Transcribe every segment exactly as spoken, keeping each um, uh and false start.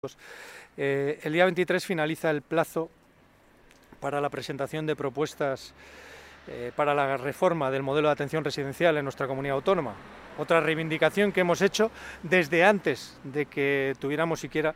Eh, el día veintitrés finaliza el plazo para la presentación de propuestas eh, para la reforma del modelo de atención residencial en nuestra comunidad autónoma. Otra reivindicación que hemos hecho desde antes de que tuviéramos siquiera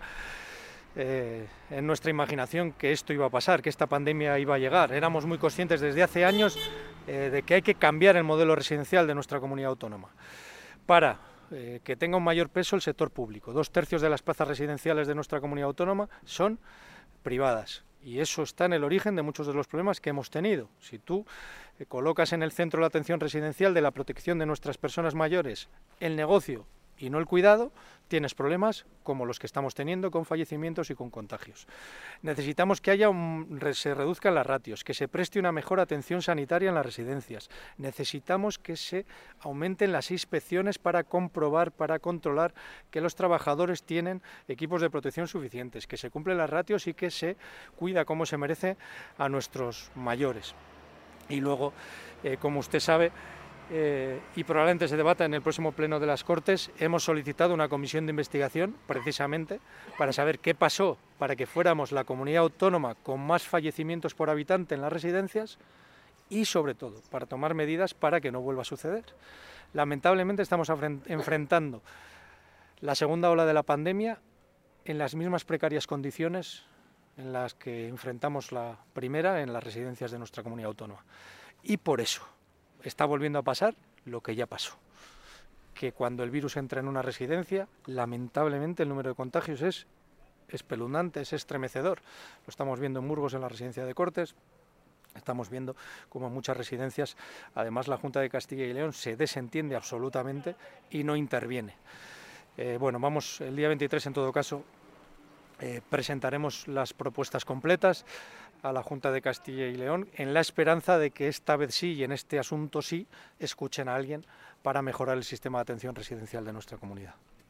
eh, en nuestra imaginación que esto iba a pasar, que esta pandemia iba a llegar. Éramos muy conscientes desde hace años eh, de que hay que cambiar el modelo residencial de nuestra comunidad autónoma para Eh, que tenga un mayor peso el sector público. Dos tercios de las plazas residenciales de nuestra comunidad autónoma son privadas y eso está en el origen de muchos de los problemas que hemos tenido. Si tú eh, colocas en el centro la atención residencial de la protección de nuestras personas mayores el negocio y no el cuidado, tienes problemas como los que estamos teniendo con fallecimientos y con contagios. Necesitamos que haya un, se reduzcan las ratios, que se preste una mejor atención sanitaria en las residencias. Necesitamos que se aumenten las inspecciones para comprobar, para controlar que los trabajadores tienen equipos de protección suficientes, que se cumplen las ratios y que se cuida como se merece a nuestros mayores. Y luego, eh, como usted sabe, Eh, y probablemente se debata en el próximo pleno de las Cortes, hemos solicitado una comisión de investigación precisamente para saber qué pasó para que fuéramos la comunidad autónoma con más fallecimientos por habitante en las residencias y sobre todo para tomar medidas para que no vuelva a suceder. Lamentablemente estamos enfrentando la segunda ola de la pandemia en las mismas precarias condiciones en las que enfrentamos la primera en las residencias de nuestra comunidad autónoma. Y por eso está volviendo a pasar lo que ya pasó, que cuando el virus entra en una residencia, lamentablemente el número de contagios es espeluznante, es estremecedor. Lo estamos viendo en Burgos, en la residencia de Cortes, estamos viendo como en muchas residencias, además la Junta de Castilla y León se desentiende absolutamente y no interviene. Eh, bueno, vamos, el día veintitrés en todo caso, Eh, presentaremos las propuestas completas a la Junta de Castilla y León en la esperanza de que esta vez sí y en este asunto sí escuchen a alguien para mejorar el sistema de atención residencial de nuestra comunidad.